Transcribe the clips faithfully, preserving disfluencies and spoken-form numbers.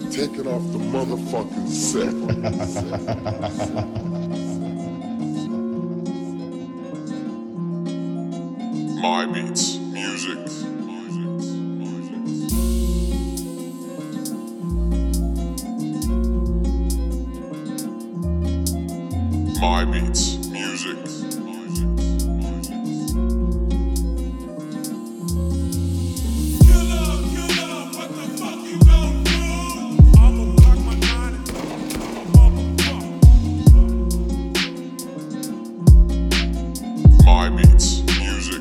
Taking off the motherfucking set. My beats, music. My beats, music. My beats, music.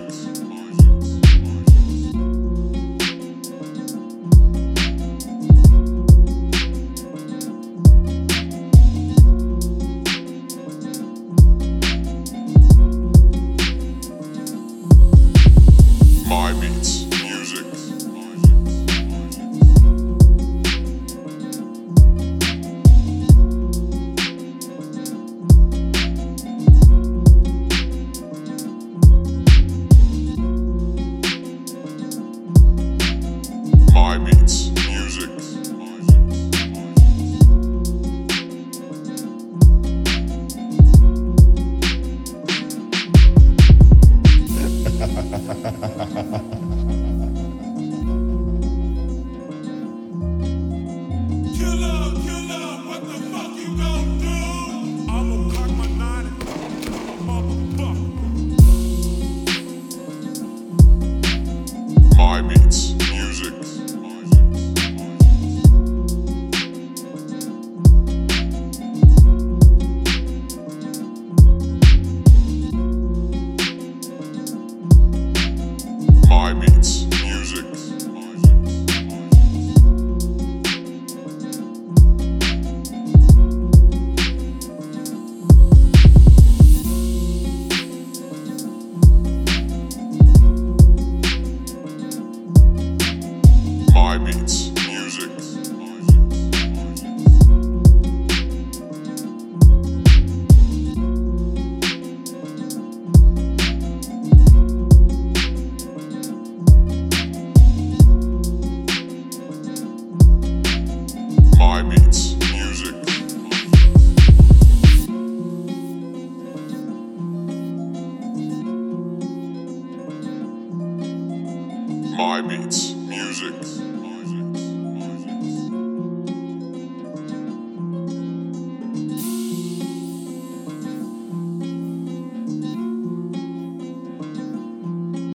My beats, music. My beats, music. My beats, music. My beats, music. My beats, music. My beats, music. My beats, music.